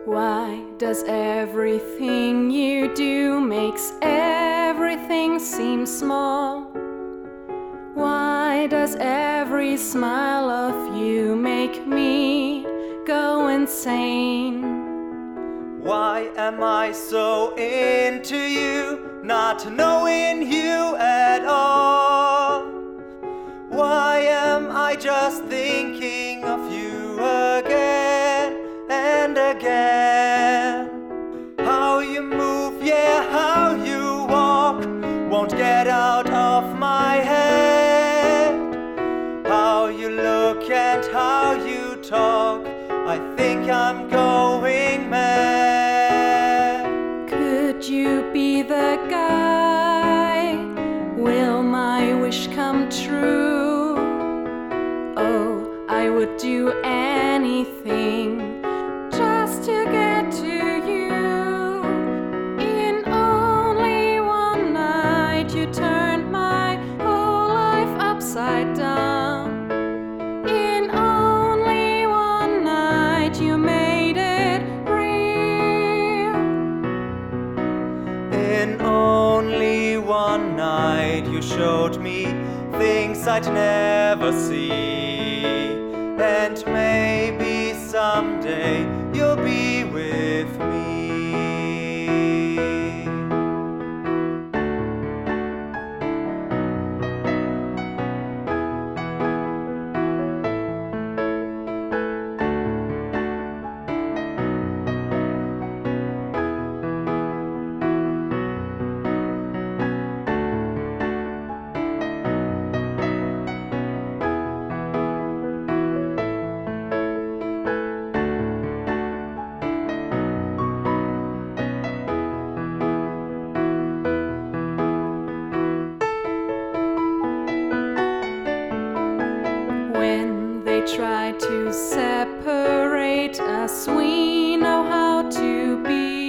Why does everything you do makes everything seem small? Why does every smile of you make me go insane? Why am I so into you, not knowing you at all? Why am I just thinking of you again and again? How you move, yeah, how you walk, won't get out of my head. How you look and how you talk, I think I'm going mad. Could you be the guy? Will my wish come true? Oh, I would do anything just to get to you. In only one night you turned my whole life upside down. In only one night you made it real. In only one night you showed me things I'd never see. And maybe someday you'll be with me. When they try to separate us, we know how to be.